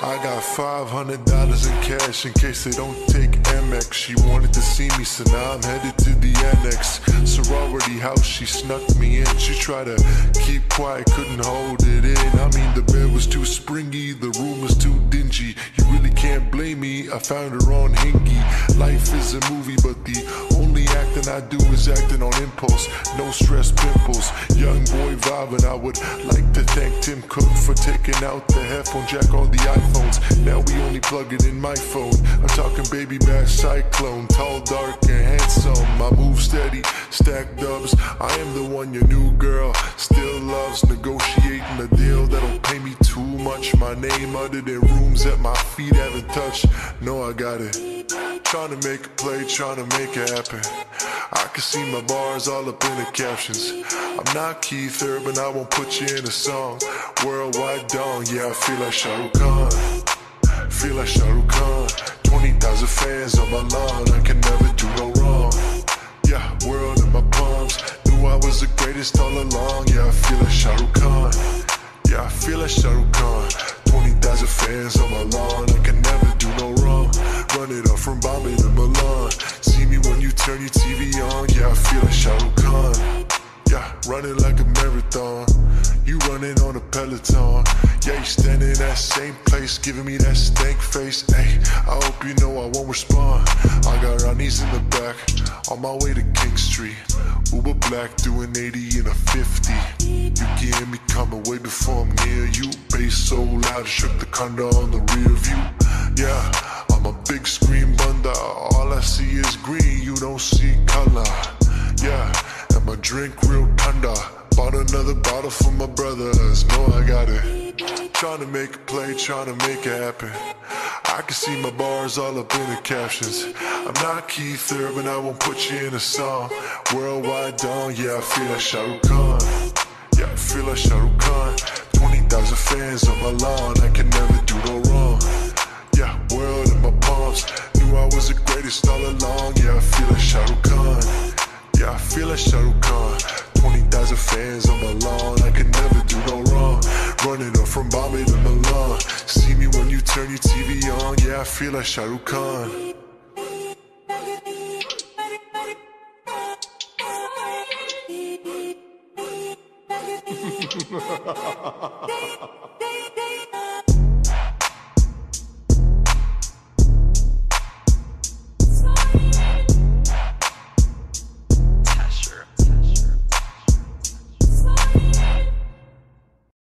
I got $500 in cash in case they don't take Amex. She wanted to see me, so now I'm headed to the annex. Sorority house, she snuck me in. She tried to keep quiet, couldn't hold it in. I mean, the bed was too springy, the room was too dingy. You really can't blame me, I found her on Hingy. Life is a movie, but the only acting I do is acting on impulse. No stress pimples, young boy vibing. I would like to thank Tim Cook for taking out the headphone jack on the iPhones. Now we only plug it in my phone. I'm talking baby bash cyclone, tall, dark, and handsome. I move steady, stack dubs. I am the one your new girl still loves. Negotiating a deal that'll pay me too much. My name uttered in rooms that my feet haven't touched. No, I got it. Trying to make a play, trying to make it happen. I can see my bars all up in the captions. I'm not Keith Urban, I won't put you in a song. Worldwide dawn, yeah, I feel like Shah Rukh Khan. Feel like Shah Rukh Khan. 20,000 fans on my lawn, I can never do no wrong. Yeah, world in my palms. Knew I was the greatest all along. Yeah, I feel like Shah Rukh Khan. Yeah, I feel like Shah Rukh Khan. 20,000 fans on my lawn, I can never do no wrong. Run it up from Bombay to Milan. See me when you turn your TV on. Yeah, I feel like Shah Rukh Khan. Yeah, running like a marathon. You running on a Peloton. Yeah, you standing in that same place, giving me that stank face. Hey, I hope you know I won't respond. I got Ronnie's in the back, on my way to King Street. Uber black, doing 80 in a 50. You can hear me coming way before I'm near you. Bass so loud, it shook the condo on the rear view. Yeah, I'm a big screen bunda. All I see is green, you don't see color. Yeah, and my drink real thunder. Bought another bottle for my brothers, know I got it. Trying to make a play, trying to make it happen. I can see my bars all up in the captions. I'm not Keith Urban, I won't put you in a song. Worldwide dawn, yeah, I feel like Shah Rukh Khan. Yeah, I feel like Shah Rukh Khan. 20,000 fans on my lawn, I can never do no wrong. Yeah, world in my palms. Knew I was the greatest all along. Yeah, I feel like Shah Rukh Khan. Yeah, I feel like Shah Rukh Khan. 20,000 fans on my lawn, I can never do no wrong. Running up from Bombay to Milan. See me when you turn your TV on. Yeah, I feel like Shah Rukh Khan.